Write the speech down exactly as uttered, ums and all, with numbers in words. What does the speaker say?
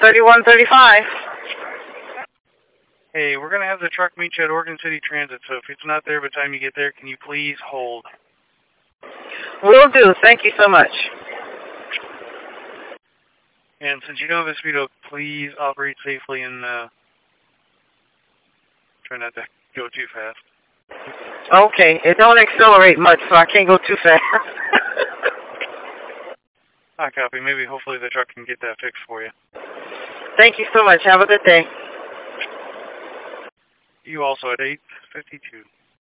thirty-one thirty-five. Hey, we're going to have the truck meet you at Oregon City Transit, so if it's not there by the time you get there, can you please hold? Will do. Thank you so much. And since you don't have a speedo, please operate safely and uh, try not to go too fast. Okay, it don't accelerate much, so I can't go too fast. I copy. Maybe hopefully the truck can get that fixed for you. Thank you so much. Have a good day. You also at eight fifty-two.